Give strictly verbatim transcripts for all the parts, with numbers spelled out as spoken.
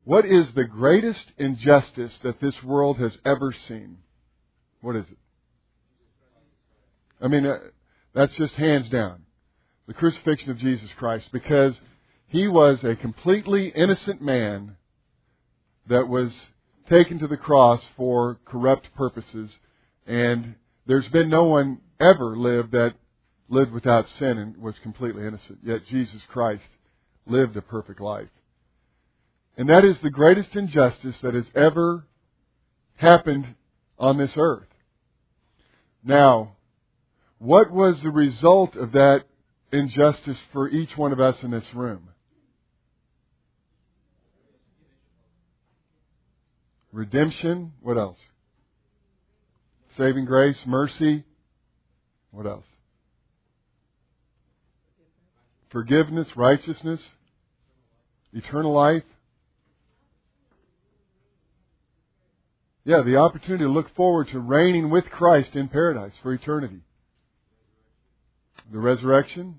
What is the greatest injustice that this world has ever seen? What is it? I mean, uh, that's just hands down. The crucifixion of Jesus Christ. Because He was a completely innocent man that was taken to the cross for corrupt purposes. And there's been no one ever lived that lived without sin and was completely innocent. Yet Jesus Christ lived a perfect life. And that is the greatest injustice that has ever happened on this earth. Now, what was the result of that injustice for each one of us in this room? Redemption. What else? Saving grace, mercy. What else? Forgiveness, righteousness, eternal life. Yeah, the opportunity to look forward to reigning with Christ in paradise for eternity. The resurrection.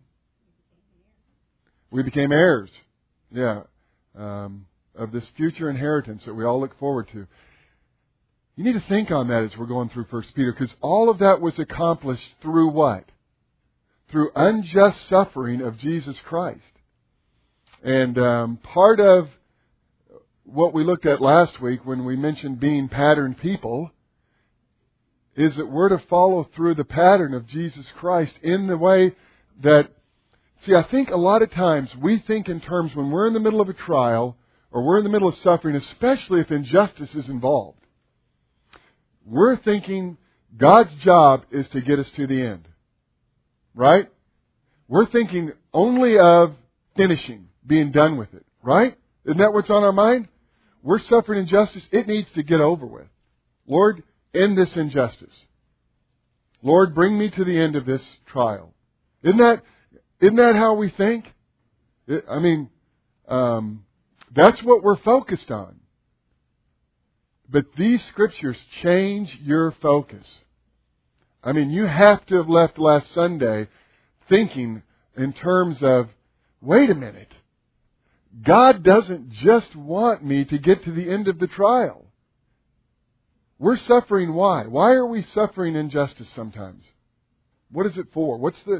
We became heirs. Yeah. Um, of this future inheritance that we all look forward to. You need to think on that as we're going through First Peter, because all of that was accomplished through what? Through unjust suffering of Jesus Christ. And um, part of what we looked at last week when we mentioned being pattern people is that we're to follow through the pattern of Jesus Christ in the way that, see, I think a lot of times we think in terms when we're in the middle of a trial or we're in the middle of suffering, especially if injustice is involved, we're thinking God's job is to get us to the end. Right? We're thinking only of finishing, being done with it. Right? Isn't that what's on our mind? We're suffering injustice. It needs to get over with. Lord, end this injustice. Lord, bring me to the end of this trial. Isn't that, isn't that how we think? I mean, um, that's what we're focused on. But these scriptures change your focus. I mean, you have to have left last Sunday thinking in terms of, wait a minute. God doesn't just want me to get to the end of the trial. We're suffering why? Why are we suffering injustice sometimes? What is it for? What's the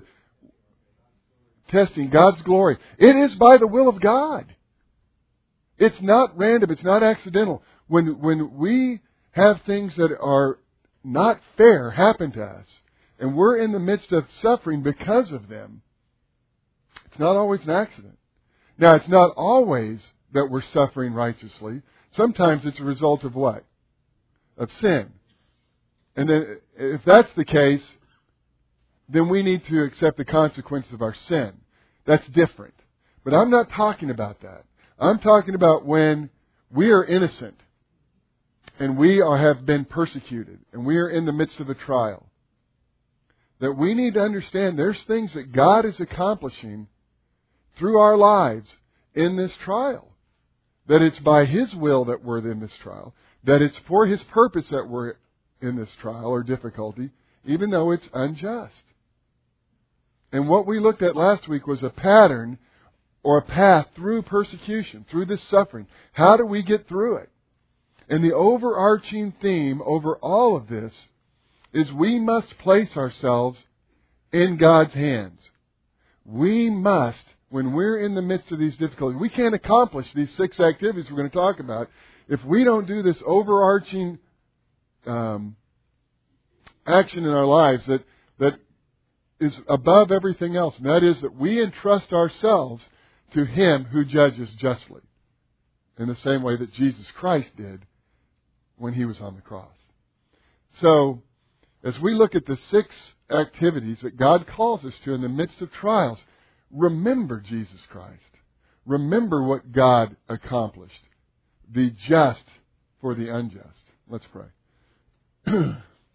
testing? God's glory. It is by the will of God. It's not random. It's not accidental. When, when we have things that are not fair happen to us, and we're in the midst of suffering because of them, it's not always an accident. Now, it's not always that we're suffering righteously. Sometimes it's a result of what? Of sin. And then, if that's the case, then we need to accept the consequences of our sin. That's different. But I'm not talking about that. I'm talking about when we are innocent and we are, have been persecuted and we are in the midst of a trial. That we need to understand there's things that God is accomplishing through our lives in this trial. That it's by His will that we're in this trial. That it's for His purpose that we're in this trial or difficulty, even though it's unjust. And what we looked at last week was a pattern or a path through persecution, through this suffering. How do we get through it? And the overarching theme over all of this is we must place ourselves in God's hands. We must, when we're in the midst of these difficulties, we can't accomplish these six activities we're going to talk about if we don't do this overarching um, action in our lives that, that is above everything else. And that is that we entrust ourselves to Him who judges justly. In the same way that Jesus Christ did when He was on the cross. So, as we look at the six activities that God calls us to in the midst of trials, remember Jesus Christ. Remember what God accomplished. The just for the unjust. Let's pray.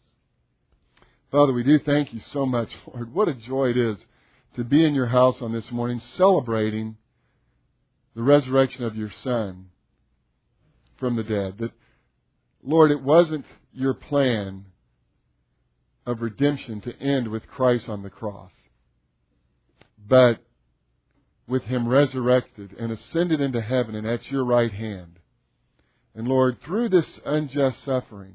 Father, we do thank You so much, Lord. What a joy it is to be in Your house on this morning celebrating the resurrection of Your Son from the dead. That, Lord, it wasn't Your plan of redemption to end with Christ on the cross, but with Him resurrected and ascended into heaven and at Your right hand, And Lord, through this unjust suffering,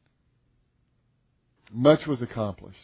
much was accomplished.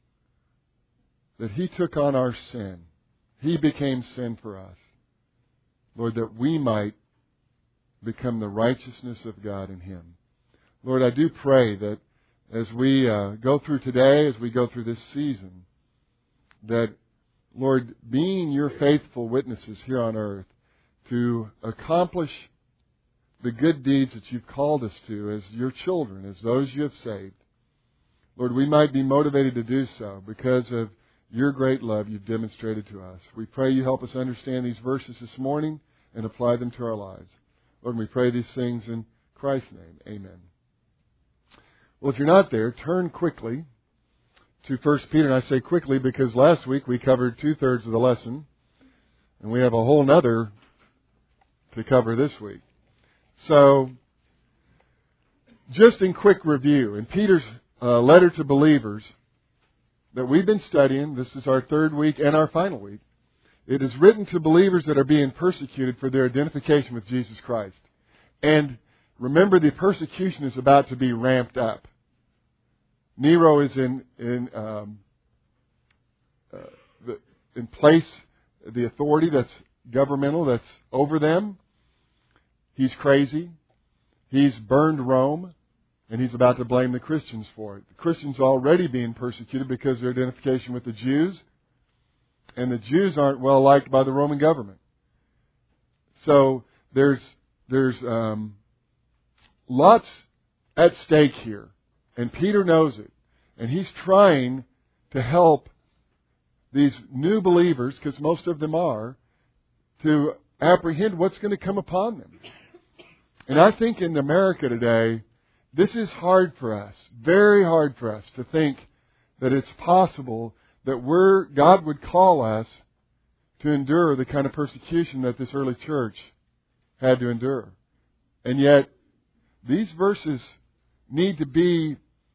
That He took on our sin. He became sin for us. Lord, that we might become the righteousness of God in Him. Lord, I do pray that as we uh, go through today, as we go through this season, that, Lord, being Your faithful witnesses here on earth to accomplish the good deeds that You've called us to as Your children, as those You have saved, Lord, we might be motivated to do so because of Your great love You've demonstrated to us. We pray You help us understand these verses this morning and apply them to our lives. Lord, we pray these things in Christ's name. Amen. Well, if you're not there, turn quickly to First Peter. And I say quickly because last week we covered two-thirds of the lesson. And we have a whole nother to cover this week. So, just in quick review, in Peter's uh, letter to believers that we've been studying, this is our third week and our final week, it is written to believers that are being persecuted for their identification with Jesus Christ. And remember, the persecution is about to be ramped up. Nero is in in um, uh, the, in place, the authority that's governmental, that's over them. He's crazy. He's burned Rome, and he's about to blame the Christians for it. The Christians are already being persecuted because of their identification with the Jews, and the Jews aren't well liked by the Roman government. So there's there's um, lots at stake here, and Peter knows it, and he's trying to help these new believers, because most of them are, to apprehend what's going to come upon them. And I think in America today, this is hard for us, very hard for us to think that it's possible that we're, God would call us to endure the kind of persecution that this early church had to endure. And yet, these verses need to be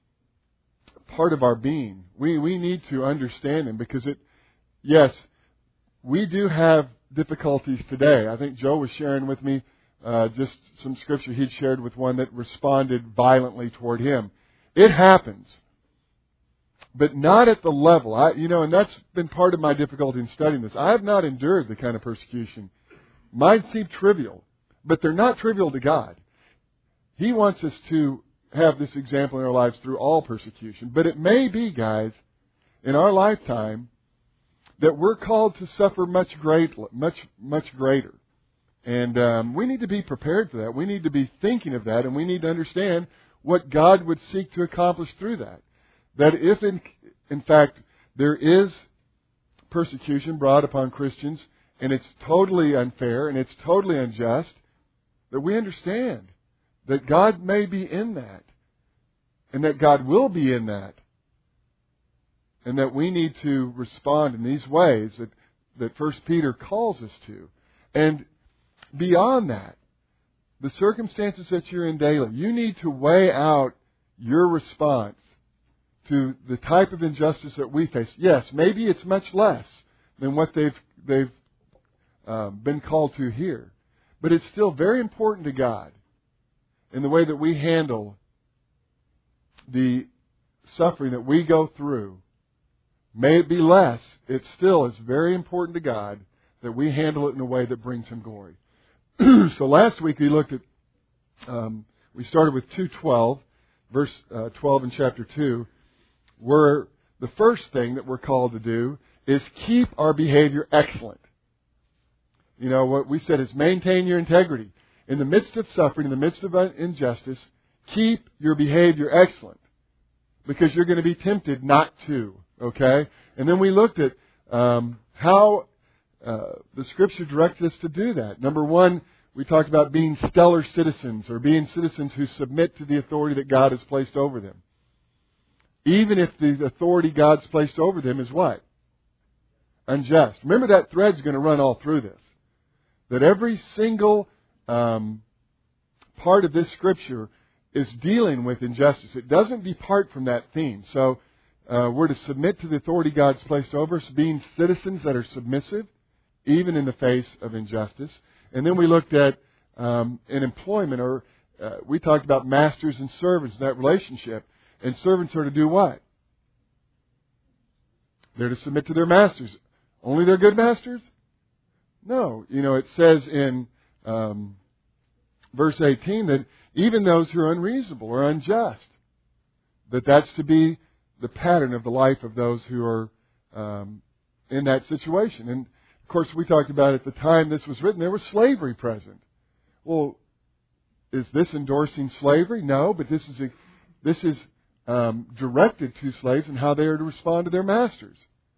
part of our being. We we need to understand them because it, yes, we do have difficulties today. I think Joe was sharing with me uh, just some scripture he'd shared with one that responded violently toward him. It happens, but not at the level. I, you know, and that's been part of my difficulty in studying this. I have not endured the kind of persecution. Might seem trivial, but they're not trivial to God. He wants us to have this example in our lives through all persecution. But it may be, guys, in our lifetime, that we're called to suffer much great, much, much greater. And um, we need to be prepared for that. We need to be thinking of that, and we need to understand what God would seek to accomplish through that. That if, in, in fact, there is persecution brought upon Christians, and it's totally unfair, and it's totally unjust, that we understand that God may be in that, and that God will be in that, and that we need to respond in these ways that, that First Peter calls us to. And beyond that, the circumstances that you're in daily, you need to weigh out your response to the type of injustice that we face. Yes, maybe it's much less than what they've they've um, been called to here, but it's still very important to God in the way that we handle the suffering that we go through. May it be less, it still is very important to God that we handle it in a way that brings Him glory. So last week we looked at, um, we started with two twelve, verse uh, twelve in chapter two, where the first thing that we're called to do is keep our behavior excellent. You know, what we said is maintain your integrity. In the midst of suffering, in the midst of injustice, keep your behavior excellent, because you're going to be tempted not to, okay? And then we looked at um, how uh, the Scripture directed us to do that. Number one, we talked about being stellar citizens, or being citizens who submit to the authority that God has placed over them. Even if the authority God's placed over them is what? Unjust. Remember, that thread's going to run all through this. That every single um, part of this Scripture is dealing with injustice. It doesn't depart from that theme. So uh, we're to submit to the authority God's placed over us, being citizens that are submissive, even in the face of injustice. And then we looked at um, in employment, or uh, we talked about masters and servants, that relationship. And servants are to do what? They're to submit to their masters. Only their good masters? No. You know, it says in um, verse eighteen that even those who are unreasonable or unjust, that that's to be the pattern of the life of those who are um, in that situation. And, of course, we talked about at the time this was written, there was slavery present. Well, is this endorsing slavery? No, but this is a, this is um, directed to slaves and how they are to respond to their masters.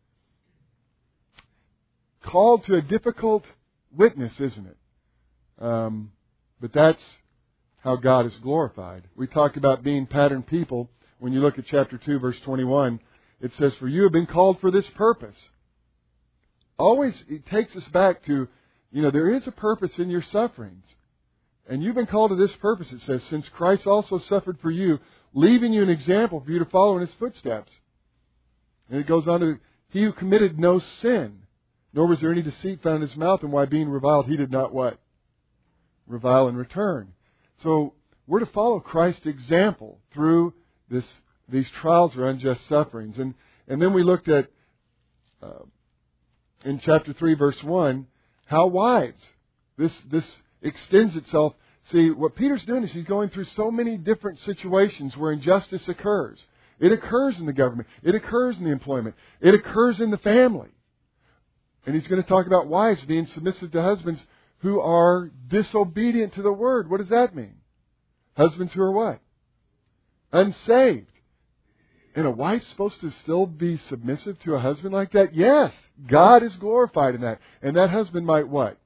Called to a difficult witness, isn't it? Um, but that's how God is glorified. We talked about being pattern people. When you look at chapter two, verse twenty-one, it says, "For you have been called for this purpose." Always, it takes us back to, you know, there is a purpose in your sufferings. And you've been called to this purpose, it says, since Christ also suffered for you, leaving you an example for you to follow in His footsteps. And it goes on to, He who committed no sin, nor was there any deceit found in His mouth, and why being reviled, He did not what? Revile in return. So, we're to follow Christ's example through this these trials or unjust sufferings. And and then we looked at, uh, in chapter three, verse one, how wives, this this extends itself. See, what Peter's doing is he's going through so many different situations where injustice occurs. It occurs in the government. It occurs in the employment. It occurs in the family. And he's going to talk about wives being submissive to husbands who are disobedient to the word. What does that mean? Husbands who are what? Unsaved. And a wife's supposed to still be submissive to a husband like that? Yes. God is glorified in that. And that husband might what?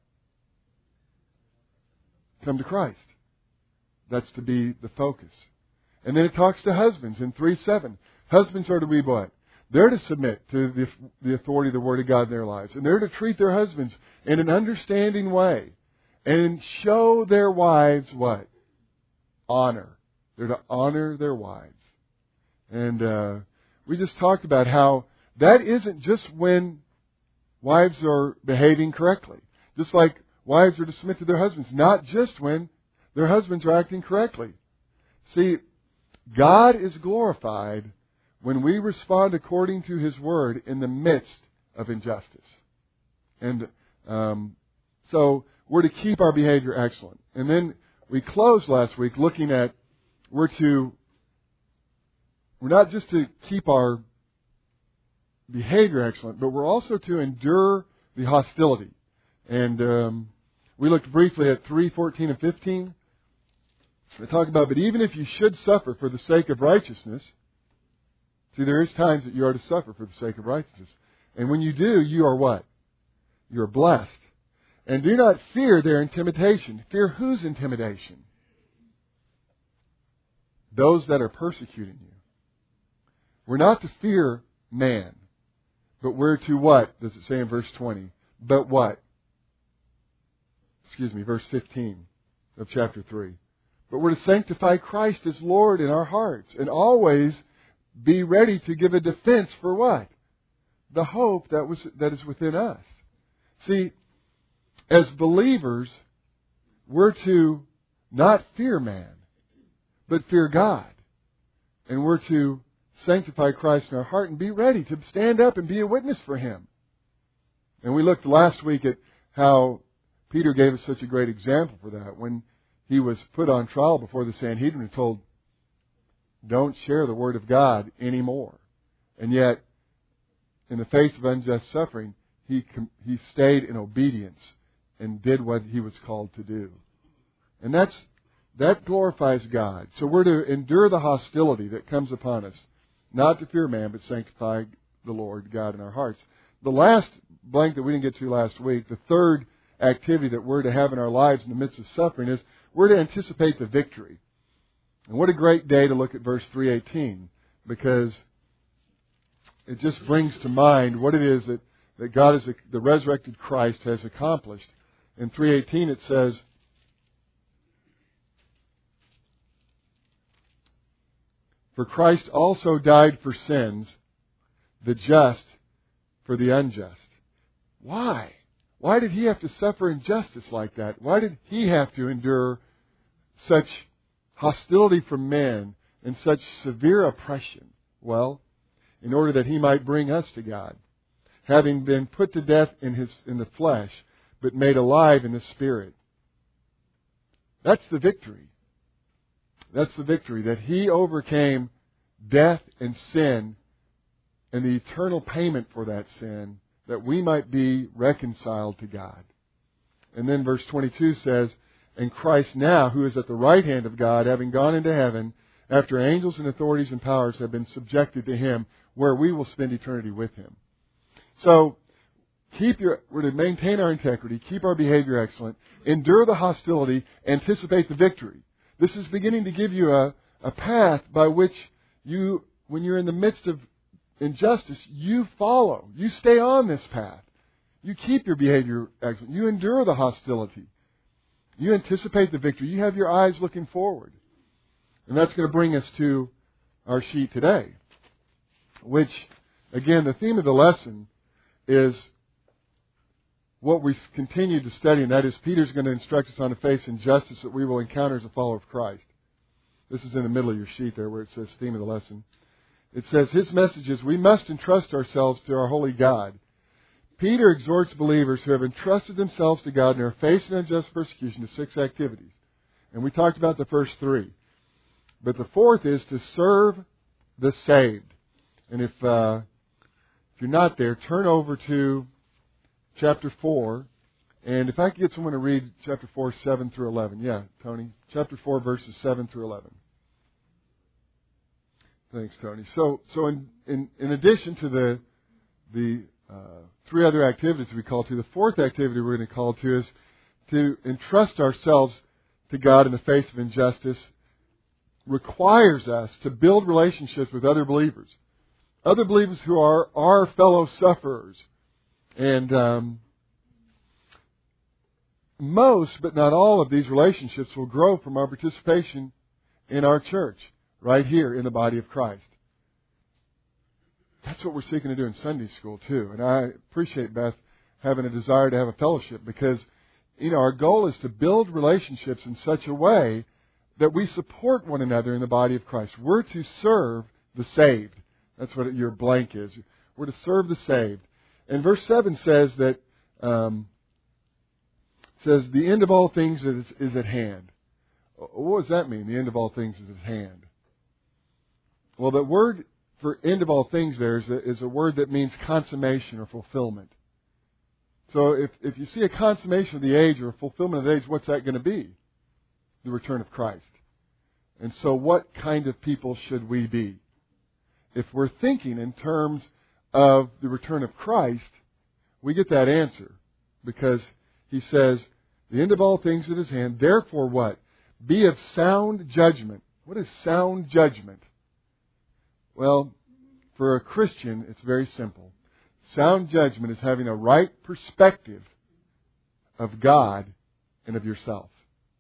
Come to Christ. That's to be the focus. And then it talks to husbands in three seven. Husbands are to be what? They're to submit to the, the authority of the Word of God in their lives. And they're to treat their husbands in an understanding way. And show their wives what? Honor. They're to honor their wives. And uh, we just talked about how that isn't just when wives are behaving correctly. Just like wives are to submit to their husbands. Not just when their husbands are acting correctly. See, God is glorified when we respond according to His Word in the midst of injustice. And um, so we're to keep our behavior excellent. And then we closed last week looking at we're to we're not just to keep our behavior excellent, but we're also to endure the hostility. And um, we looked briefly at three fourteen and fifteen. They talk about, but even if you should suffer for the sake of righteousness, see, there is times that you are to suffer for the sake of righteousness. And when you do, you are what? You are blessed. And do not fear their intimidation. Fear whose intimidation? Those that are persecuting you. We're not to fear man. But we're to what? Does it say in verse twenty? But what? Excuse me, verse fifteen of chapter three. But we're to sanctify Christ as Lord in our hearts. And always be ready to give a defense for what? The hope that was that is within us. See, as believers, we're to not fear man, but fear God. And we're to sanctify Christ in our heart and be ready to stand up and be a witness for Him. And we looked last week at how Peter gave us such a great example for that when he was put on trial before the Sanhedrin and told, don't share the Word of God anymore. And yet, in the face of unjust suffering, he he stayed in obedience and did what he was called to do. And that's that glorifies God. So we're to endure the hostility that comes upon us, not to fear man, but sanctify the Lord God in our hearts. The last blank that we didn't get to last week, the third activity that we're to have in our lives in the midst of suffering is we're to anticipate the victory. And what a great day to look at verse three eighteen, because it just brings to mind what it is that, that God, is the resurrected Christ, has accomplished. In three eighteen it says, for Christ also died for sins, the just for the unjust. Why? Why did He have to suffer injustice like that? Why did He have to endure such hostility from men and such severe oppression? Well, in order that He might bring us to God, having been put to death in his in the flesh, but made alive in the Spirit. That's the victory. That's the victory, that He overcame death and sin and the eternal payment for that sin, that we might be reconciled to God. And then verse twenty-two says, and Christ now, who is at the right hand of God, having gone into heaven, after angels and authorities and powers have been subjected to Him, where we will spend eternity with Him. So, keep your, we're to maintain our integrity, keep our behavior excellent, endure the hostility, anticipate the victory. This is beginning to give you a, a path by which you, when you're in the midst of injustice, you follow. You stay on this path. You keep your behavior excellent. You endure the hostility. You anticipate the victory. You have your eyes looking forward. And that's going to bring us to our sheet today, which, again, the theme of the lesson is what we continue to study, and that is Peter's going to instruct us on to face injustice that we will encounter as a follower of Christ. This is in the middle of your sheet there where it says theme of the lesson. It says, his message is, we must entrust ourselves to our holy God. Peter exhorts believers who have entrusted themselves to God and are facing unjust persecution to six activities. And we talked about the first three. But the fourth is to serve the saved. And if, uh, if you're not there, turn over to chapter four. And if I could get someone to read chapter four, seven through eleven. Yeah, Tony. Chapter four, verses seven through eleven. Thanks, Tony. So, so in, in, in addition to the the uh, three other activities we call to, the fourth activity we're going to call to is to entrust ourselves to God in the face of injustice. Requires us to build relationships with other believers, other believers who are our fellow sufferers, and um, most, but not all, of these relationships will grow from our participation in our church, right here in the body of Christ. That's what we're seeking to do in Sunday school too. And I appreciate Beth having a desire to have a fellowship because, you know, our goal is to build relationships in such a way that we support one another in the body of Christ. We're to serve the saved. That's what your blank is. We're to serve the saved. And verse seven says that um, says the end of all things is, is at hand. What does that mean? The end of all things is at hand. Well, the word for end of all things there is a, is a word that means consummation or fulfillment. So if, if you see a consummation of the age or a fulfillment of the age, what's that going to be? The return of Christ. And so what kind of people should we be? If we're thinking in terms of the return of Christ, we get that answer. Because he says, the end of all things is at his hand. Therefore what? Be of sound judgment. What is sound judgment? Well, for a Christian, it's very simple. Sound judgment is having a right perspective of God and of yourself.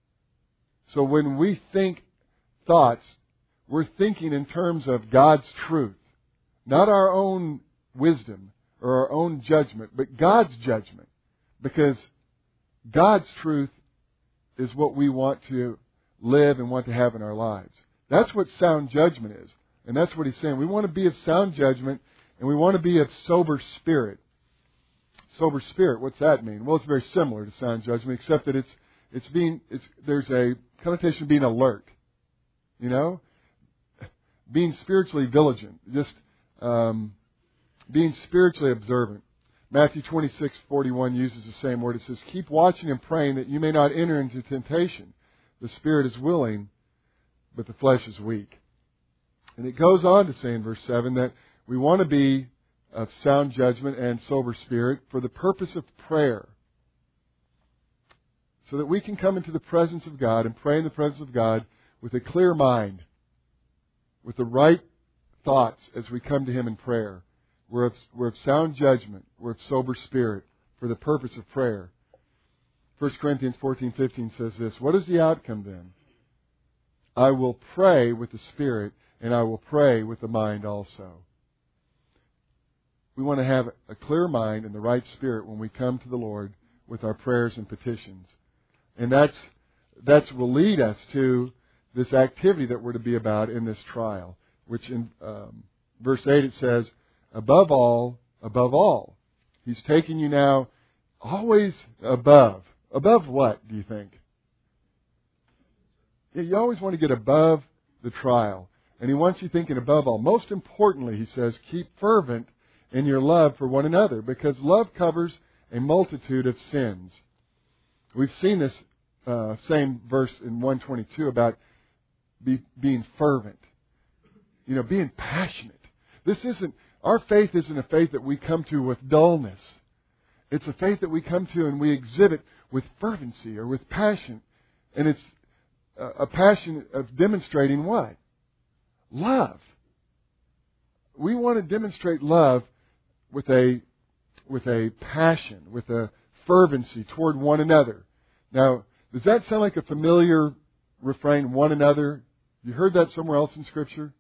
So when we think thoughts, we're thinking in terms of God's truth. Not our own wisdom or our own judgment, but God's judgment. Because God's truth is what we want to live and want to have in our lives. That's what sound judgment is. And that's what he's saying. We want to be of sound judgment and we want to be of sober spirit. Sober spirit, what's that mean? Well, it's very similar to sound judgment, except that it's it's being it's there's a connotation of being alert. You know? Being spiritually vigilant. Just um, being spiritually observant. Matthew twenty-six forty-one uses the same word. It says, keep watching and praying that you may not enter into temptation. The spirit is willing, but the flesh is weak. And it goes on to say in verse seven that we want to be of sound judgment and sober spirit for the purpose of prayer. So that we can come into the presence of God and pray in the presence of God with a clear mind, with the right thoughts as we come to Him in prayer. We're of, we're of sound judgment. We're of sober spirit for the purpose of prayer. First Corinthians fourteen fifteen says this, what is the outcome then? I will pray with the Spirit, and I will pray with the mind also. We want to have a clear mind and the right spirit when we come to the Lord with our prayers and petitions. And that's that's will lead us to this activity that we're to be about in this trial, which in um, verse eight it says, above all, above all. He's taking you now always above. Above what, do you think? Yeah, you always want to get above the trial. And he wants you thinking above all. Most importantly, he says, keep fervent in your love for one another, because love covers a multitude of sins. We've seen this uh, same verse in one twenty-two about be, being fervent. You know, being passionate. This isn't, our faith isn't a faith that we come to with dullness. It's a faith that we come to and we exhibit with fervency or with passion. And it's a, a passion of demonstrating what? Love. We want to demonstrate love with a with a passion, with a fervency toward one another. Now, does that sound like a familiar refrain, one another? You heard that somewhere else in Scripture?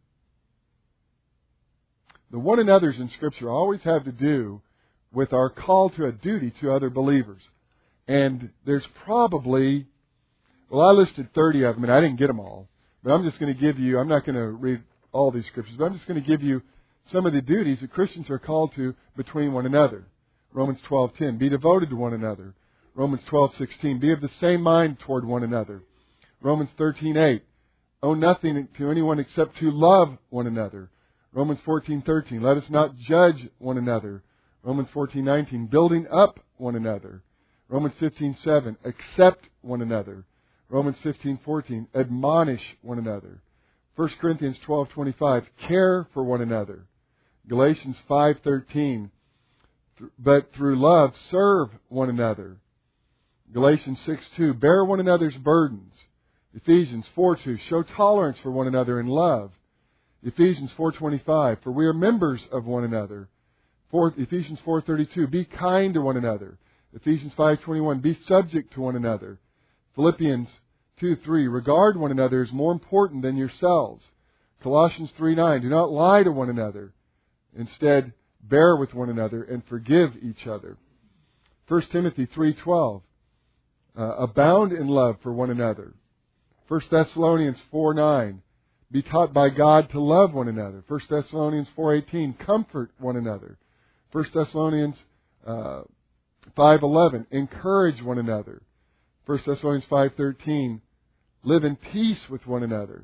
The one another's in Scripture always have to do with our call to a duty to other believers. And there's probably, well, I listed thirty of them, and I didn't get them all. But I'm just going to give you, I'm not going to read all these Scriptures, but I'm just going to give you some of the duties that Christians are called to between one another. Romans twelve ten, be devoted to one another. Romans twelve sixteen, be of the same mind toward one another. Romans thirteen eight, owe nothing to anyone except to love one another. Romans fourteen thirteen, let us not judge one another. Romans fourteen nineteen, building up one another. Romans fifteen seven, accept one another. Romans fifteen fourteen, admonish one another. First Corinthians twelve twenty-five, care for one another. Galatians five thirteen, but through love serve one another. Galatians six two, bear one another's burdens. Ephesians four two, show tolerance for one another in love. Ephesians four twenty-five, for we are members of one another. Four, Ephesians four thirty-two, be kind to one another. Ephesians five twenty-one, be subject to one another. Philippians two three, regard one another as more important than yourselves. Colossians three nine, do not lie to one another. Instead, bear with one another and forgive each other. First Timothy three twelve, uh, abound in love for one another. First Thessalonians four nine, be taught by God to love one another. First Thessalonians four eighteen, comfort one another. First Thessalonians uh, five eleven, encourage one another. First Thessalonians five thirteen, live in peace with one another.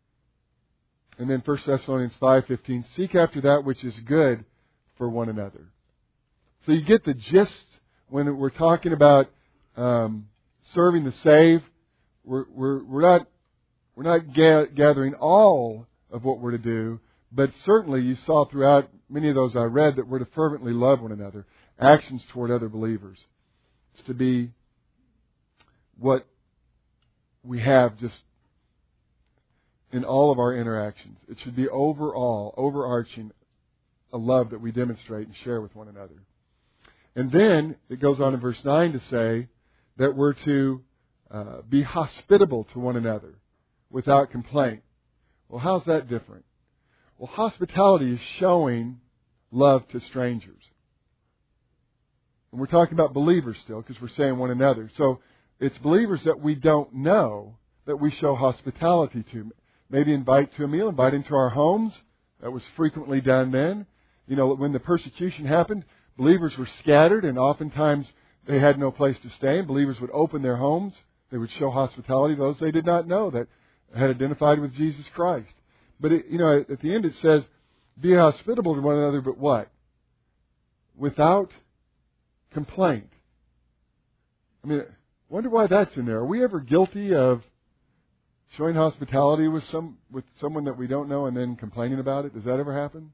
And then First Thessalonians five fifteen, seek after that which is good for one another. So you get the gist when we're talking about um, serving the saved. We're, we're, we're not we're not ga- gathering all of what we're to do, but certainly you saw throughout many of those I read that we're to fervently love one another, actions toward other believers. It's to be what we have just in all of our interactions. It should be overall, overarching, a love that we demonstrate and share with one another. And then it goes on in verse nine to say that we're to uh, be hospitable to one another without complaint. Well, how's that different? Well, hospitality is showing love to strangers. And we're talking about believers still because we're saying one another. So it's believers that we don't know that we show hospitality to. Maybe invite to a meal, invite into our homes. That was frequently done then. You know, when the persecution happened, believers were scattered and oftentimes they had no place to stay. And believers would open their homes. They would show hospitality to those they did not know that had identified with Jesus Christ. But, it, you know, at the end it says, be hospitable to one another, but what? Without complaint. I mean, I wonder why that's in there. Are we ever guilty of showing hospitality with some with someone that we don't know and then complaining about it? Does that ever happen?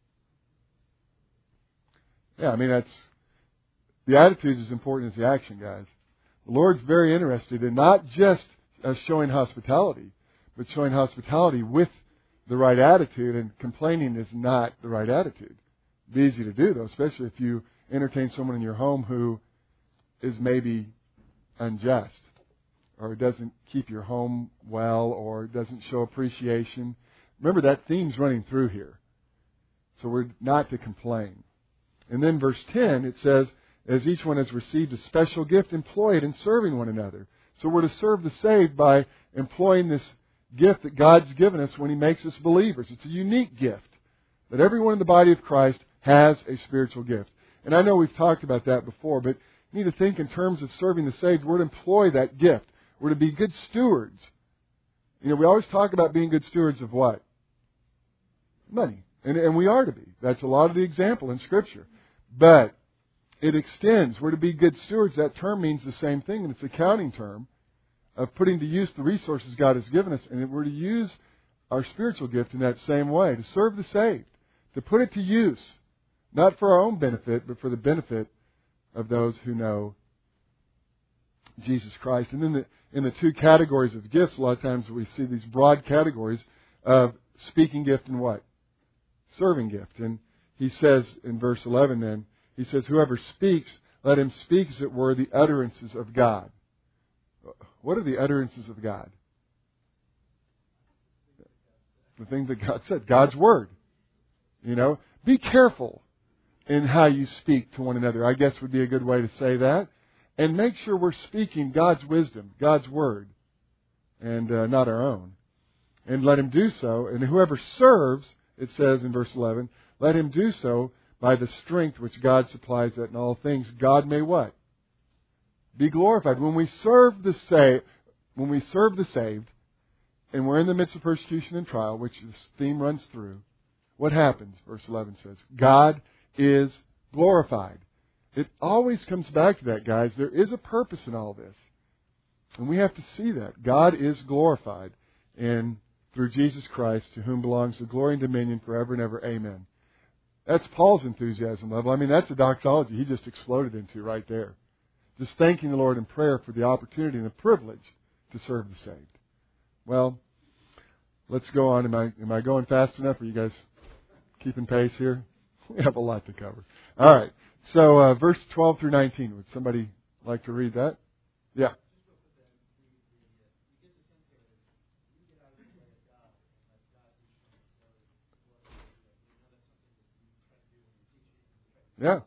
Yeah, I mean, that's the attitude is as important as the action, guys. The Lord's very interested in not just us showing hospitality, but showing hospitality with the right attitude, and complaining is not the right attitude. It's easy to do, though, especially if you entertain someone in your home who is maybe unjust, or doesn't keep your home well, or doesn't show appreciation. Remember, that theme's running through here. So we're not to complain. And then verse ten, it says, as each one has received a special gift, employ it in serving one another. So we're to serve the saved by employing this gift that God's given us when He makes us believers. It's a unique gift that everyone in the body of Christ has a spiritual gift. And I know we've talked about that before, but you need to think in terms of serving the saved. We're to employ that gift. We're to be good stewards. You know, we always talk about being good stewards of what? Money. And, and we are to be. That's a lot of the example in Scripture. But it extends. We're to be good stewards. That term means the same thing, and it's an accounting term of putting to use the resources God has given us. And we're to use our spiritual gift in that same way, to serve the saved, to put it to use, not for our own benefit, but for the benefit of those who know Jesus Christ. And then the, in the two categories of gifts, a lot of times we see these broad categories of speaking gift and what? Serving gift. And he says in verse eleven then, he says, whoever speaks, let him speak as it were the utterances of God. What are the utterances of God? The thing that God said, God's Word. You know, be careful in how you speak to one another, I guess would be a good way to say that. And make sure we're speaking God's wisdom, God's Word, and uh, not our own. And let him do so. And whoever serves, it says in verse eleven, let him do so by the strength which God supplies that in all things God may what? Be glorified. When we serve the saved, when we serve the saved, and we're in the midst of persecution and trial, which this theme runs through, what happens? Verse eleven says, God is glorified. It always comes back to that, guys. There is a purpose in all this. And we have to see that. God is glorified in through Jesus Christ, to whom belongs the glory and dominion forever and ever. Amen. That's Paul's enthusiasm level. I mean, that's a doxology he just exploded into right there. Just thanking the Lord in prayer for the opportunity and the privilege to serve the saved. Well, let's go on. Am I, am I going fast enough? Are you guys keeping pace here? We have a lot to cover. All right. So, uh, verse twelve through nineteen. Would somebody like to read that? Yeah. Yeah.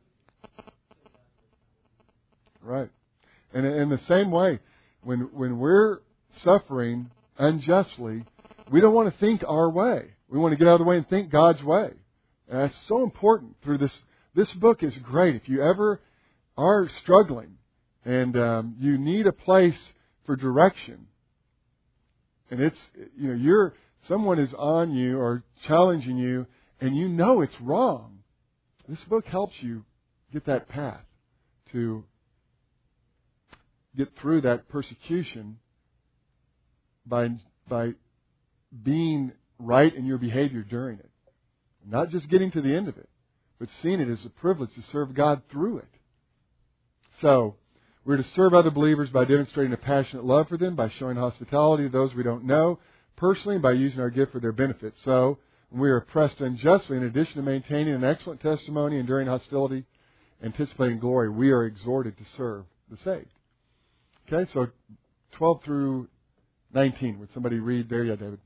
Right. And in the same way, when when we're suffering unjustly, we don't want to think our way. We want to get out of the way and think God's way. And that's so important through this. This book is great. If you ever are struggling and um, you need a place for direction, and it's, you know, you're, someone is on you or challenging you, and you know it's wrong, this book helps you get that path to get through that persecution by by being right in your behavior during it. Not just getting to the end of it, but seeing it as a privilege to serve God through it. So, we're to serve other believers by demonstrating a passionate love for them, by showing hospitality to those we don't know personally, and by using our gift for their benefit. So, when we are oppressed unjustly, in addition to maintaining an excellent testimony, enduring hostility, anticipating glory, we are exhorted to serve the saved. Okay, so twelve through nineteen. Would somebody read there? Yeah, David.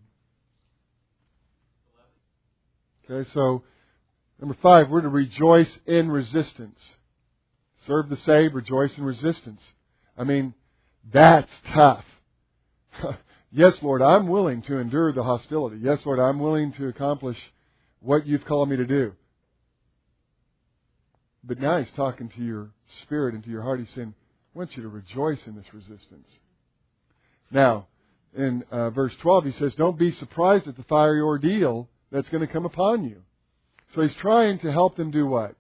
Okay, so number five, we're to rejoice in resistance. Serve the saved, rejoice in resistance. I mean, that's tough. Yes, Lord, I'm willing to endure the hostility. Yes, Lord, I'm willing to accomplish what you've called me to do. But now he's talking to your spirit and to your heart. He's saying, I want you to rejoice in this resistance. Now, in uh, verse twelve, he says, don't be surprised at the fiery ordeal that's going to come upon you. So he's trying to help them do what?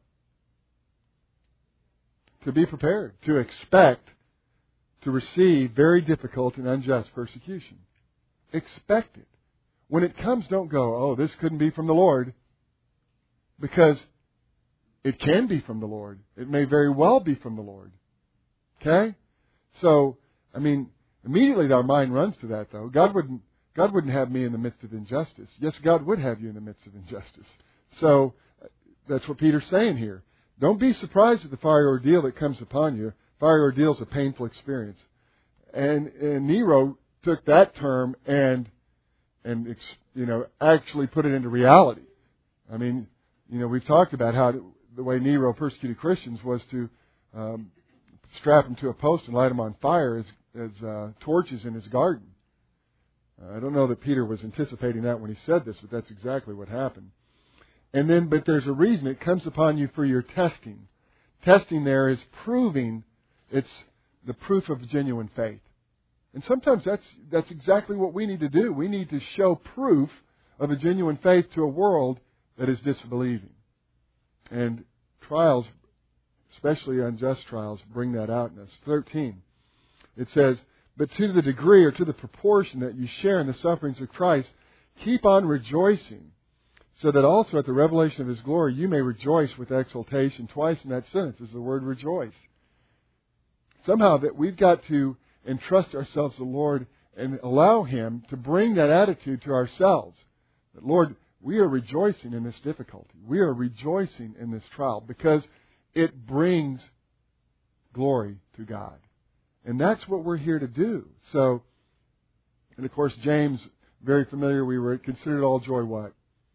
To be prepared, to expect to receive very difficult and unjust persecution. Expect it. When it comes, don't go, oh, this couldn't be from the Lord. Because it can be from the Lord. It may very well be from the Lord. Okay? So, I mean, immediately our mind runs to that, though. God wouldn't, God wouldn't have me in the midst of injustice. Yes, God would have you in the midst of injustice. So, that's what Peter's saying here. Don't be surprised at the fiery ordeal that comes upon you. Fiery ordeal is a painful experience. And, and Nero took that term and, and you know, actually put it into reality. I mean, you know, we've talked about how the way Nero persecuted Christians was to um, strap them to a post and light them on fire as, as uh, torches in his garden. I don't know that Peter was anticipating that when he said this, but that's exactly what happened. And then, but there's a reason. It comes upon you for your testing. Testing there is proving. It's the proof of genuine faith. And sometimes that's that's exactly what we need to do. We need to show proof of a genuine faith to a world that is disbelieving. And trials, especially unjust trials, bring that out in us. thirteen. It says, but to the degree or to the proportion that you share in the sufferings of Christ, keep on rejoicing, so that also at the revelation of His glory you may rejoice with exultation. Twice in that sentence is the word rejoice. Somehow that we've got to entrust ourselves to the Lord and allow Him to bring that attitude to ourselves. That, Lord, we are rejoicing in this difficulty. We are rejoicing in this trial because it brings glory to God. And that's what we're here to do. So, and of course, James, very familiar, we were considered all joy what?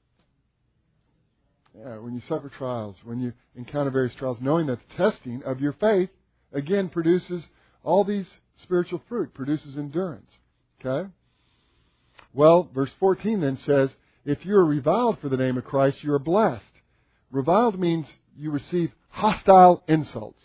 Yeah, when you suffer trials, when you encounter various trials, knowing that the testing of your faith, again, produces all these spiritual fruit, produces endurance. Okay? Well, verse fourteen then says, if you are reviled for the name of Christ, you are blessed. Reviled means you receive hostile insults.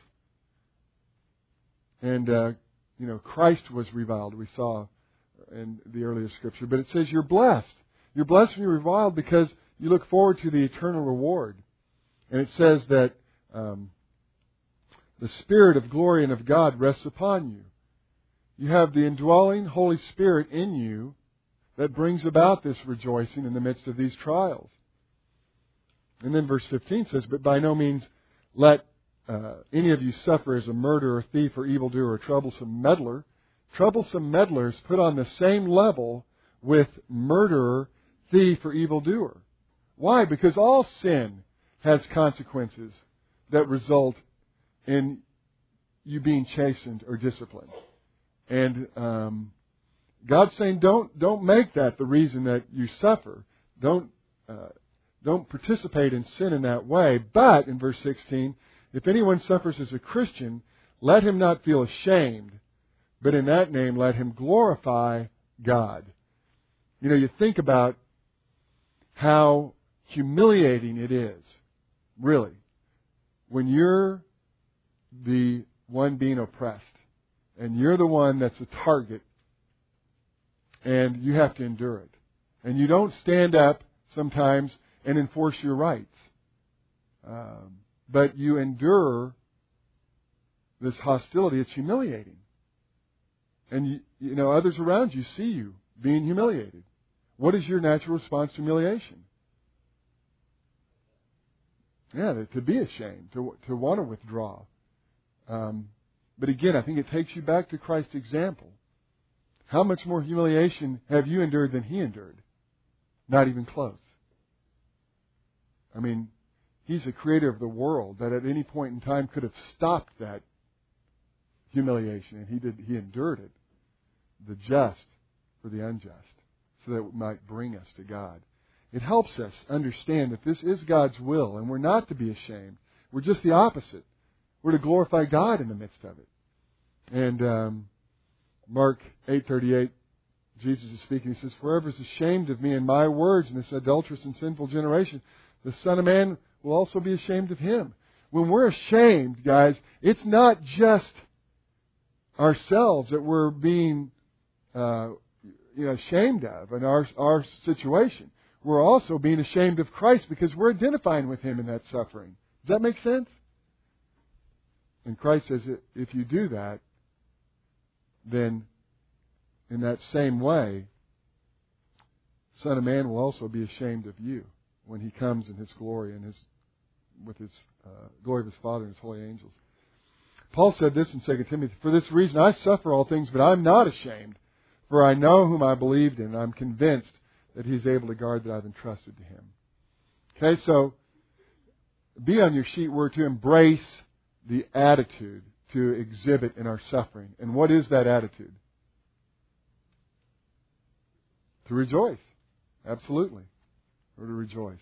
And, uh, you know, Christ was reviled, we saw in the earlier scripture. But it says you're blessed. You're blessed when you're reviled because you look forward to the eternal reward. And it says that um, the Spirit of glory and of God rests upon you. You have the indwelling Holy Spirit in you that brings about this rejoicing in the midst of these trials. And then verse fifteen says, but by no means let uh, any of you suffer as a murderer, thief, or evildoer, or troublesome meddler. Troublesome meddlers put on the same level with murderer, thief, or evildoer. Why? Because all sin has consequences that result in you being chastened or disciplined. And um, God's saying, don't don't make that the reason that you suffer. Don't uh, don't participate in sin in that way. But in verse sixteen, if anyone suffers as a Christian, let him not feel ashamed, but in that name let him glorify God. You know, you think about how humiliating it is, really, when you're the one being oppressed and you're the one that's a target and you have to endure it. And you don't stand up sometimes and enforce your rights. Um, but you endure this hostility. It's humiliating. And, you, you know, others around you see you being humiliated. What is your natural response to humiliation? Yeah, to, to be ashamed, to, to want to withdraw. Um, but again, I think it takes you back to Christ's example. How much more humiliation have you endured than He endured? Not even close. I mean, He's the creator of the world that at any point in time could have stopped that humiliation, and He did. He endured it, the just for the unjust, so that it might bring us to God. It helps us understand that this is God's will, and we're not to be ashamed. We're just the opposite. We're to glorify God in the midst of it. And um, Mark eight thirty-eight, Jesus is speaking. He says, "For whoever is ashamed of me and my words in this adulterous and sinful generation, the Son of Man will also be ashamed of him." When we're ashamed, guys, it's not just ourselves that we're being uh, you know, ashamed of in our, our situation. We're also being ashamed of Christ because we're identifying with Him in that suffering. Does that make sense? And Christ says, if you do that, then in that same way, Son of Man will also be ashamed of you when He comes in His glory and His with His uh, glory of His Father and His holy angels. Paul said this in Second Timothy, "For this reason I suffer all things, but I'm not ashamed, for I know whom I believed in, and I'm convinced that He's able to guard that I've entrusted to Him." Okay, so be on your sheet. We're to embrace the attitude to exhibit in our suffering. And what is that attitude? To rejoice. Absolutely. We're to rejoice.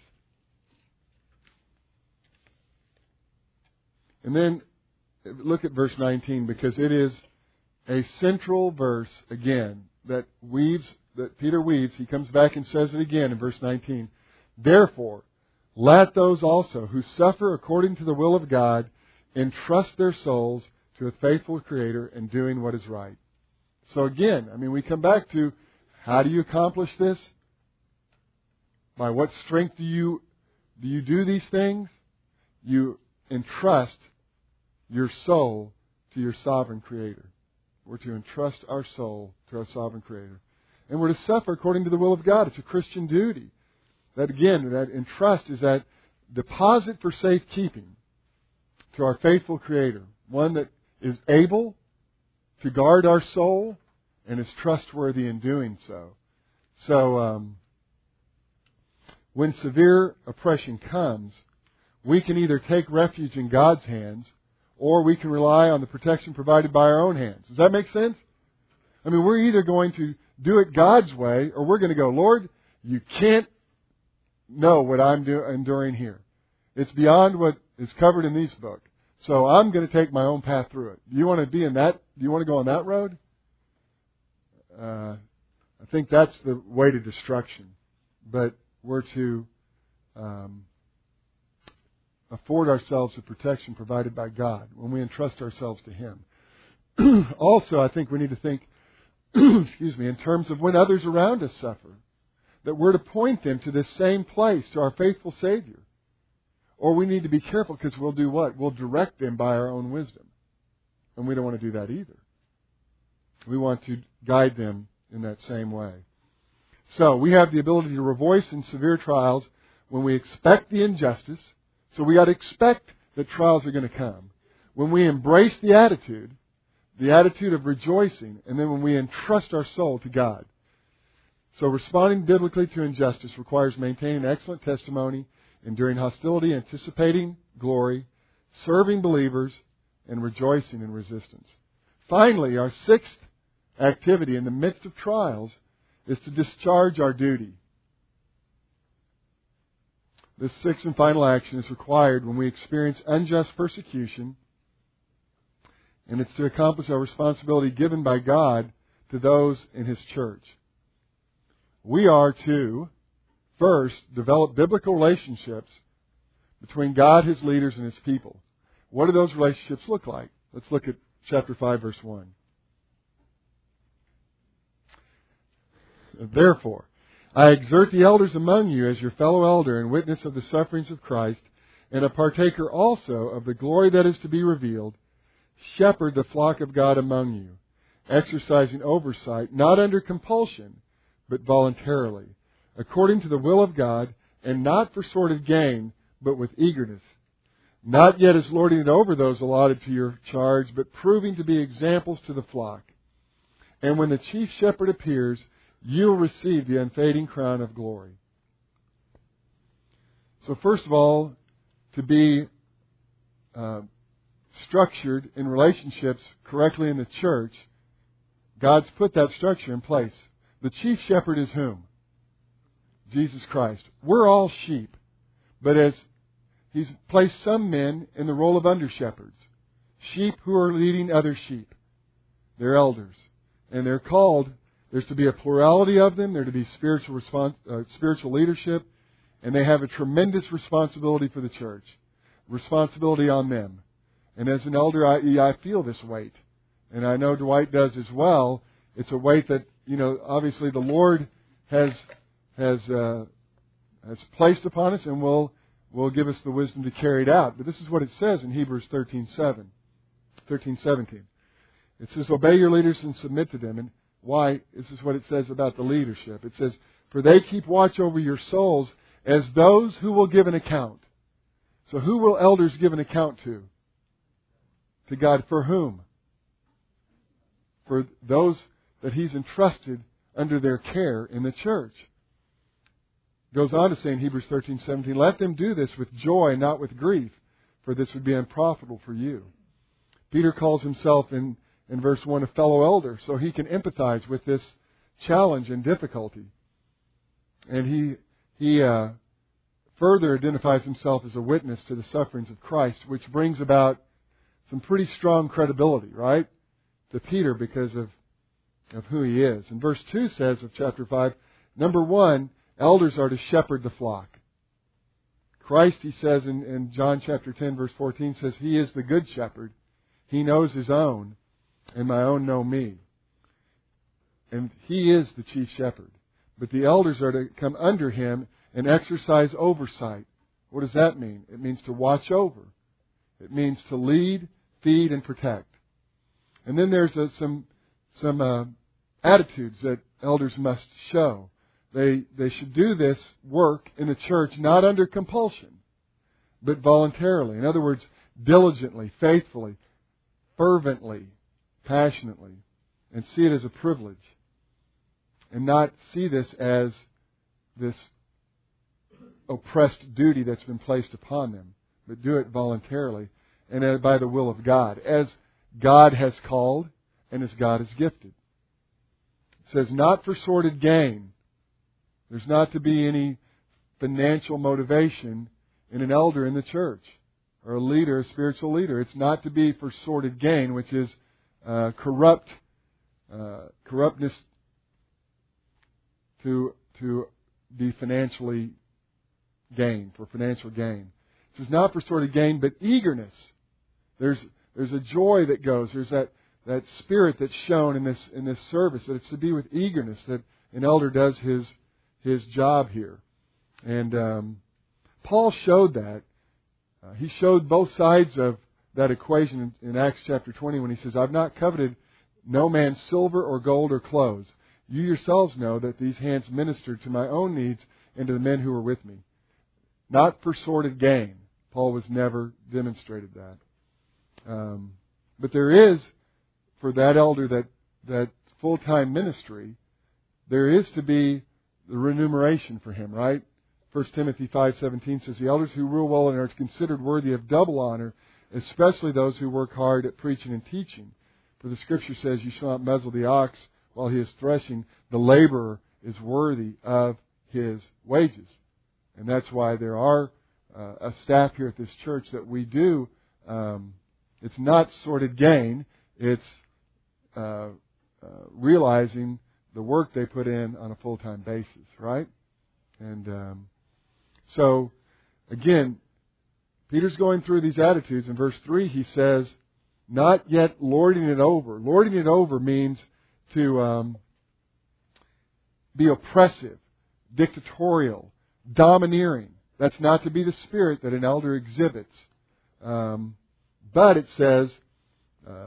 And then look at verse nineteen, because it is a central verse, again, that weaves that Peter weaves, he comes back and says it again in verse nineteen. Therefore, let those also who suffer according to the will of God entrust their souls to a faithful Creator in doing what is right. So again, I mean, we come back to, how do you accomplish this? By what strength do you do you do these things? You entrust your soul to your sovereign Creator. We're to entrust our soul to our sovereign Creator. And we're to suffer according to the will of God. It's a Christian duty. That again, that entrust is that deposit for safekeeping to our faithful Creator. One that is able to guard our soul and is trustworthy in doing so. So, um, when severe oppression comes, we can either take refuge in God's hands or we can rely on the protection provided by our own hands. Does that make sense? I mean, we're either going to do it God's way or we're going to go, Lord, you can't know what I'm do- enduring here. It's beyond what is covered in these books. So I'm going to take my own path through it. Do you want to be in that? Do you want to go on that road? Uh, I think that's the way to destruction. But we're to um, afford ourselves the protection provided by God when we entrust ourselves to Him. Also, I think we need to think, excuse me, in terms of when others around us suffer, that we're to point them to this same place, to our faithful Savior. Or we need to be careful because we'll do what? We'll direct them by our own wisdom. And we don't want to do that either. We want to guide them in that same way. So we have the ability to rejoice in severe trials when we expect the injustice. So we got to expect that trials are going to come. When we embrace the attitude, the attitude of rejoicing, and then when we entrust our soul to God. So responding biblically to injustice requires maintaining excellent testimony, enduring hostility, anticipating glory, serving believers, and rejoicing in resistance. Finally, our sixth activity in the midst of trials is to discharge our duty. This sixth and final action is required when we experience unjust persecution, and it's to accomplish our responsibility given by God to those in His church. We are to, first, develop biblical relationships between God, His leaders, and His people. What do those relationships look like? Let's look at chapter five, verse one. Therefore, I exhort the elders among you as your fellow elder and witness of the sufferings of Christ, and a partaker also of the glory that is to be revealed, shepherd the flock of God among you, exercising oversight, not under compulsion, but voluntarily, according to the will of God, and not for sordid gain, but with eagerness, not yet as lording it over those allotted to your charge, but proving to be examples to the flock. And when the chief shepherd appears, you'll receive the unfading crown of glory. So first of all, to be uh, structured in relationships correctly in the church, God's put that structure in place. The chief shepherd is whom? Jesus Christ. We're all sheep, but as He's placed some men in the role of under-shepherds, sheep who are leading other sheep. They're elders, and they're called. There's to be a plurality of them. They're to be spiritual respons- uh, spiritual leadership, and they have a tremendous responsibility for the church. Responsibility on them. And as an elder, I, I feel this weight, and I know Dwight does as well. It's a weight that, you know, obviously the Lord has has uh, has placed upon us, and will will give us the wisdom to carry it out. But this is what it says in Hebrews thirteen seven, thirteen seventeen. It says, "Obey your leaders and submit to them." And why? This is what it says about the leadership. It says, "For they keep watch over your souls as those who will give an account." So who will elders give an account to? To God. For whom? For those that He's entrusted under their care in the church. Goes on to say in Hebrews thirteen seventeen, "Let them do this with joy, not with grief, for this would be unprofitable for you." Peter calls himself in, in verse one a fellow elder, so he can empathize with this challenge and difficulty. And he he uh, further identifies himself as a witness to the sufferings of Christ, which brings about some pretty strong credibility, right, to Peter because of of who He is. And verse two says of chapter five, number one, elders are to shepherd the flock. Christ, He says in, in John chapter ten, verse fourteen, says, He is the good shepherd. He knows His own, and my own know me. And He is the chief shepherd. But the elders are to come under Him and exercise oversight. What does that mean? It means to watch over. It means to lead, feed, and protect. And then there's a, some some uh, attitudes that elders must show. They they should do this work in the church not under compulsion, but voluntarily. In other words, diligently, faithfully, fervently, passionately, and see it as a privilege. And not see this as this oppressed duty that's been placed upon them, but do it voluntarily and by the will of God, as God has called and as God has gifted. It says, not for sordid gain. There's not to be any financial motivation in an elder in the church or a leader, a spiritual leader. It's not to be for sordid gain, which is uh, corrupt, uh, corruptness to to be financially gain, for financial gain. It says not for sordid gain, but eagerness. There's there's a joy that goes. There's that, that spirit that's shown in this in this service, that it's to be with eagerness that an elder does his his job here. And um, Paul showed that. Uh, he showed both sides of that equation in, in Acts chapter twenty when he says, I've not coveted no man's silver or gold or clothes. You yourselves know that these hands ministered to my own needs and to the men who were with me. Not for sordid gain. Paul was never demonstrated that. Um, but there is, for that elder, that, that full-time ministry, there is to be the remuneration for him, right? First Timothy five seventeen says, the elders who rule well and are considered worthy of double honor, especially those who work hard at preaching and teaching. For the Scripture says, you shall not muzzle the ox while he is threshing. The laborer is worthy of his wages. And that's why there are uh, a staff here at this church that we do. Um, it's not sordid gain. It's uh, uh, realizing the work they put in on a full-time basis, right? And um, so, again, Peter's going through these attitudes. In verse three, he says, not yet lording it over. Lording it over means to um, be oppressive, dictatorial, domineering. That's not to be the spirit that an elder exhibits. Um, but it says uh,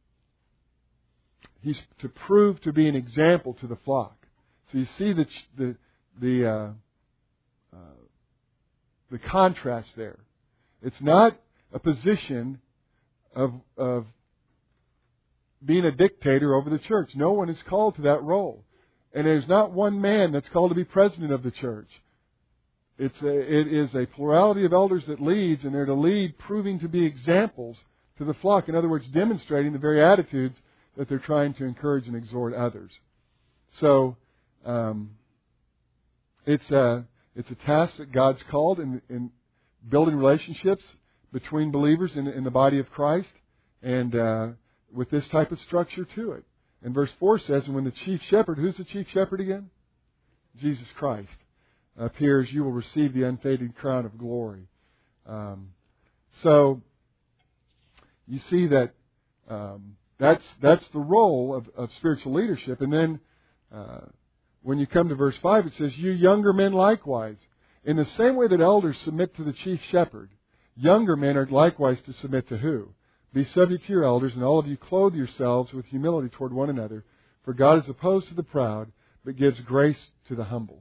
he's to prove to be an example to the flock. So you see the the the uh, uh, the contrast there. It's not a position of of being a dictator over the church. No one is called to that role. And there's not one man that's called to be president of the church. It's a, it is a plurality of elders that leads, and they're to lead proving to be examples to the flock. In other words, demonstrating the very attitudes that they're trying to encourage and exhort others. So, um, it's a, it's a task that God's called in, in building relationships between believers in, in the body of Christ, and uh, with this type of structure to it. And verse four says, and when the chief shepherd, who's the chief shepherd again? Jesus Christ, appears, you will receive the unfading crown of glory. Um, so, you see that um, that's that's the role of, of spiritual leadership. And then, uh, when you come to verse five, it says, you younger men likewise. In the same way that elders submit to the chief shepherd, younger men are likewise to submit to who? Be subject to your elders, and all of you clothe yourselves with humility toward one another. For God is opposed to the proud, but gives grace to the humble.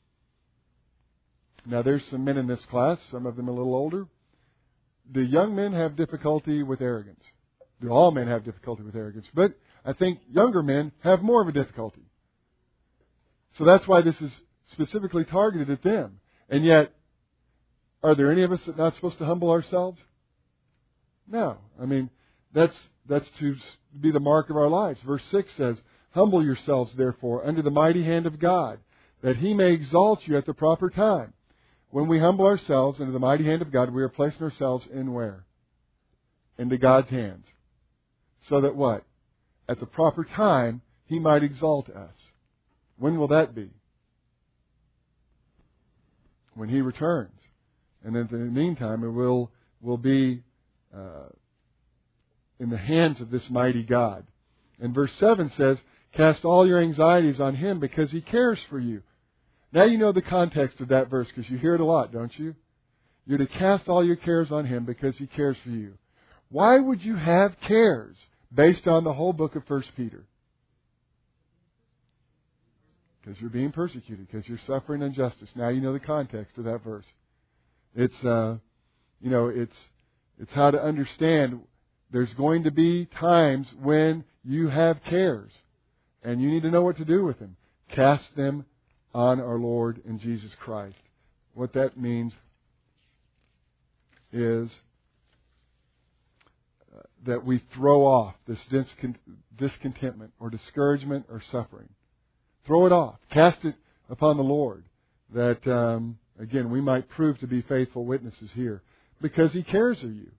Now, there's some men in this class, some of them a little older. Do young men have difficulty with arrogance? Do all men have difficulty with arrogance? But I think younger men have more of a difficulty. So that's why this is specifically targeted at them. And yet, are there any of us that are not supposed to humble ourselves? No. I mean, that's that's to be the mark of our lives. Verse six says, humble yourselves, therefore, under the mighty hand of God, that He may exalt you at the proper time. When we humble ourselves under the mighty hand of God, we are placing ourselves in where? Into God's hands. So that what? At the proper time, He might exalt us. When will that be? When He returns. And in the meantime, it will, will be uh, in the hands of this mighty God. And verse seven says, cast all your anxieties on Him because He cares for you. Now you know the context of that verse because you hear it a lot, don't you? You're to cast all your cares on Him because He cares for you. Why would you have cares based on the whole book of First Peter? Because you're being persecuted, because you're suffering injustice. Now you know the context of that verse. It's, uh, you know, it's it's how to understand. There's going to be times when you have cares, and you need to know what to do with them. Cast them on our Lord and Jesus Christ. What that means is uh, that we throw off this discont- discontentment or discouragement or suffering. Throw it off. Cast it upon the Lord. That, um, again, we might prove to be faithful witnesses here. Because He cares for you.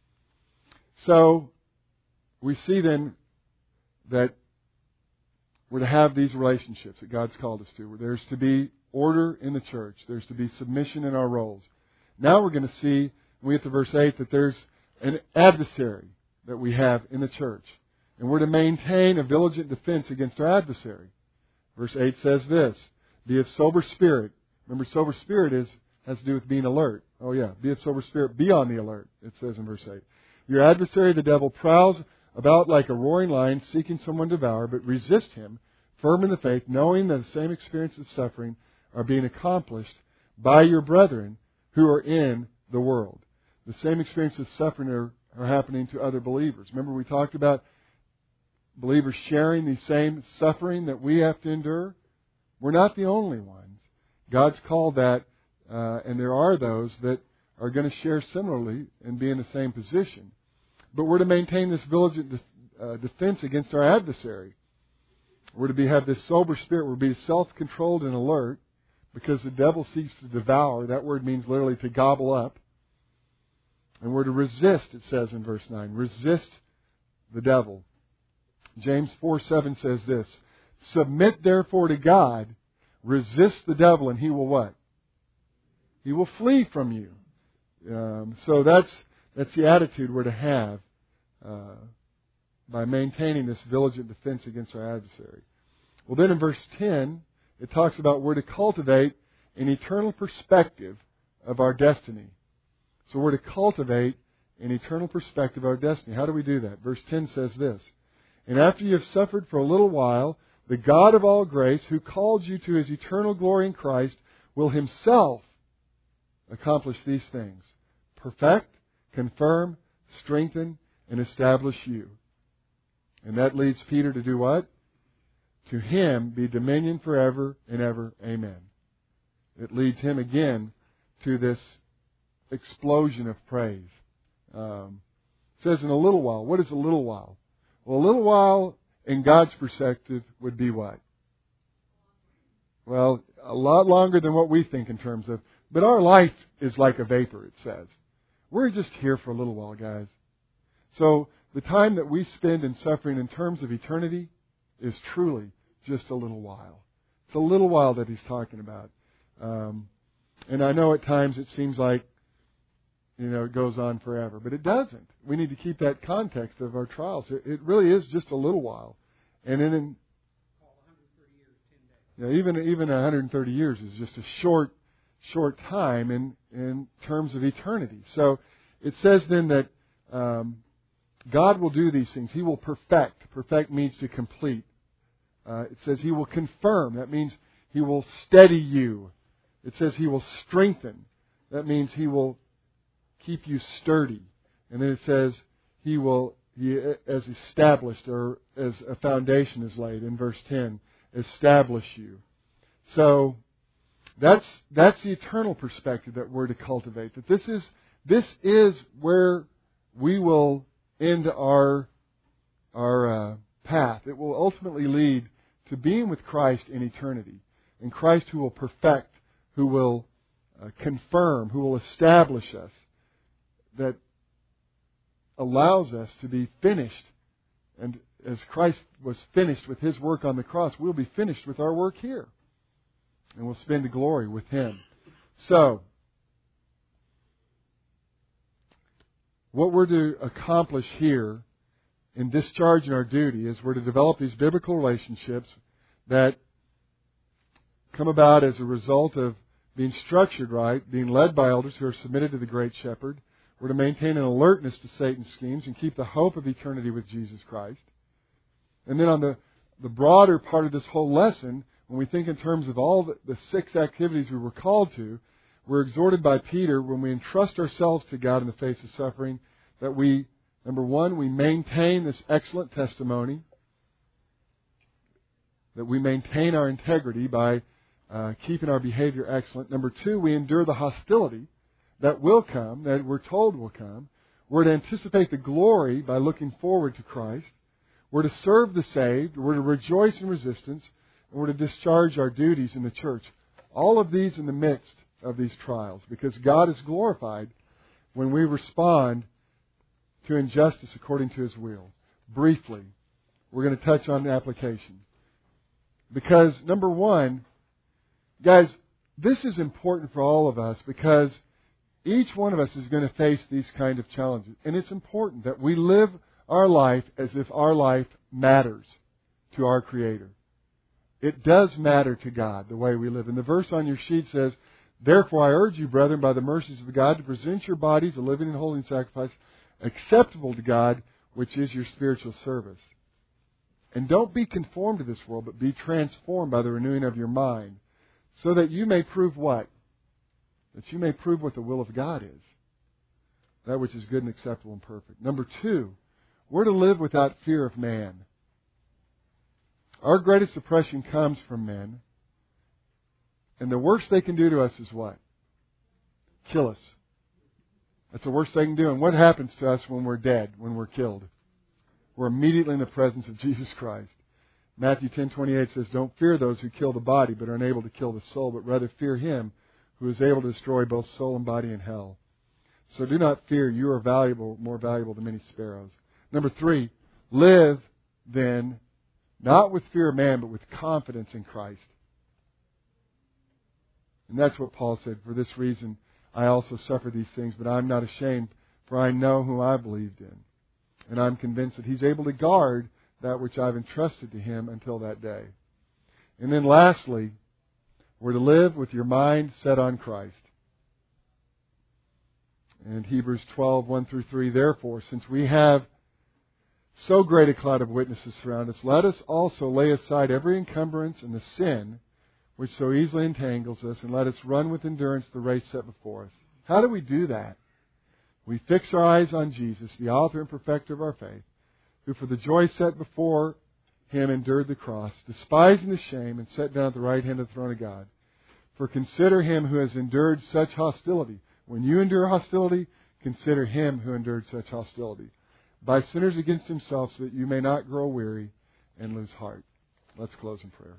So, we see then that we're to have these relationships that God's called us to. There's to be order in the church. There's to be submission in our roles. Now we're going to see, when we get to verse eight, that there's an adversary that we have in the church. And we're to maintain a vigilant defense against our adversary. Verse eight says this, be of sober spirit. Remember, sober spirit is has to do with being alert. Oh yeah, be of sober spirit. Be on the alert, it says in verse eight. Your adversary, the devil, prowls about like a roaring lion, seeking someone to devour, but resist him, firm in the faith, knowing that the same experiences of suffering are being accomplished by your brethren who are in the world. The same experiences of suffering are, are happening to other believers. Remember, we talked about believers sharing the same suffering that we have to endure. We're not the only ones. God's called that, uh, and there are those that are going to share similarly and be in the same position. But we're to maintain this vigilant de- uh, defense against our adversary. We're to be have this sober spirit. We're to be self-controlled and alert because the devil seeks to devour. That word means literally to gobble up. And we're to resist, it says in verse nine. Resist the devil. James four seven says this, submit therefore to God, resist the devil, and he will what? He will flee from you. Um, so that's that's the attitude we're to have uh, by maintaining this vigilant defense against our adversary. Well, then in verse ten, it talks about we're to cultivate an eternal perspective of our destiny. So we're to cultivate an eternal perspective of our destiny. How do we do that? Verse ten says this, and after you have suffered for a little while, the God of all grace, who called you to His eternal glory in Christ, will Himself accomplish these things. Perfect, confirm, strengthen, and establish you. And that leads Peter to do what? To Him be dominion forever and ever. Amen. It leads him again to this explosion of praise. Um, it says in a little while. What is a little while? Well, a little while in God's perspective would be what? Well, a lot longer than what we think in terms of, but our life is like a vapor, it says. We're just here for a little while, guys. So the time that we spend in suffering in terms of eternity is truly just a little while. It's a little while that He's talking about. Um, and I know at times it seems like, you know, it goes on forever, but it doesn't. We need to keep that context of our trials. It, it really is just a little while. And then in, you know, even even one hundred thirty years is just a short short time in, in terms of eternity. So it says then that um, God will do these things. He will perfect. Perfect means to complete. Uh, it says He will confirm. That means He will steady you. It says He will strengthen. That means He will keep you sturdy. And then it says He will, he, as established, or as a foundation is laid in verse ten, establish you. So that's that's the eternal perspective that we're to cultivate. That this is this is where we will end our our uh, path. It will ultimately lead to being with Christ in eternity, and Christ who will perfect, who will uh, confirm, who will establish us, that allows us to be finished and as Christ was finished with His work on the cross, we'll be finished with our work here. And we'll spend the glory with Him. So, what we're to accomplish here in discharging our duty is we're to develop these biblical relationships that come about as a result of being structured right, being led by elders who are submitted to the great shepherd. We're to maintain an alertness to Satan's schemes and keep the hope of eternity with Jesus Christ. And then on the, the broader part of this whole lesson, when we think in terms of all the, the six activities we were called to, we're exhorted by Peter when we entrust ourselves to God in the face of suffering that we, number one, we maintain this excellent testimony, that we maintain our integrity by uh, keeping our behavior excellent. Number two, we endure the hostility that will come, that we're told will come. We're to anticipate the glory by looking forward to Christ. We're to serve the saved. We're to rejoice in resistance. And we're to discharge our duties in the church. All of these in the midst of these trials, because God is glorified when we respond to injustice according to His will. Briefly, we're going to touch on the application. Because, number one, guys, this is important for all of us because each one of us is going to face these kind of challenges. And it's important that we live our life as if our life matters to our Creator. It does matter to God the way we live. And the verse on your sheet says, "Therefore I urge you, brethren, by the mercies of God, to present your bodies a living and holy sacrifice, acceptable to God, which is your spiritual service. And don't be conformed to this world, but be transformed by the renewing of your mind, so that you may prove what? That you may prove what the will of God is. That which is good and acceptable and perfect." Number two, we're to live without fear of man. Our greatest oppression comes from men. And the worst they can do to us is what? Kill us. That's the worst they can do. And what happens to us when we're dead, when we're killed? We're immediately in the presence of Jesus Christ. Matthew ten twenty-eight says, "Don't fear those who kill the body, but are unable to kill the soul, but rather fear Him who is able to destroy both soul and body in hell. So do not fear, you are valuable, more valuable than many sparrows." Number three, live then, not with fear of man, but with confidence in Christ. And that's what Paul said. "For this reason I also suffer these things, but I'm not ashamed, for I know whom I believed in. And I'm convinced that He's able to guard that which I've entrusted to Him until that day." And then lastly, we're to live with your mind set on Christ. And Hebrews twelve, one through three, "Therefore, since we have so great a cloud of witnesses surround us, let us also lay aside every encumbrance and the sin which so easily entangles us, and let us run with endurance the race set before us." How do we do that? We fix our eyes on Jesus, the author and perfecter of our faith, who for the joy set before Him endured the cross, despising the shame, and sat down at the right hand of the throne of God. "For consider Him who has endured such hostility." When you endure hostility, consider Him who endured such hostility by sinners against Himself, so that you may not grow weary and lose heart. Let's close in prayer.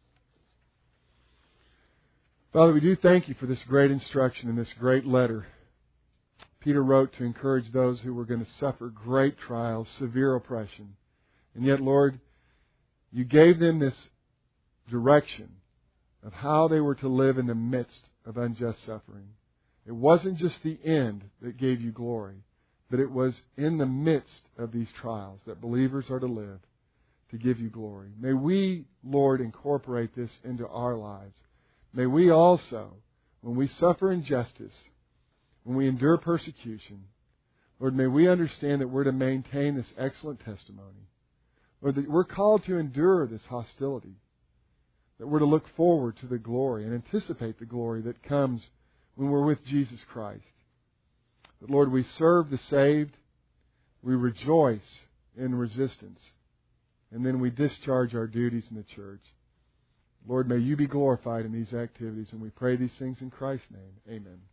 Father, we do thank You for this great instruction in this great letter. Peter wrote to encourage those who were going to suffer great trials, severe oppression. And yet, Lord, You gave them this direction of how they were to live in the midst of unjust suffering. It wasn't just the end that gave You glory, but it was in the midst of these trials that believers are to live to give You glory. May we, Lord, incorporate this into our lives. May we also, when we suffer injustice, when we endure persecution, Lord, may we understand that we're to maintain this excellent testimony. Lord, that we're called to endure this hostility, that we're to look forward to the glory and anticipate the glory that comes when we're with Jesus Christ. That, Lord, we serve the saved, we rejoice in resistance, and then we discharge our duties in the church. Lord, may You be glorified in these activities, and we pray these things in Christ's name. Amen.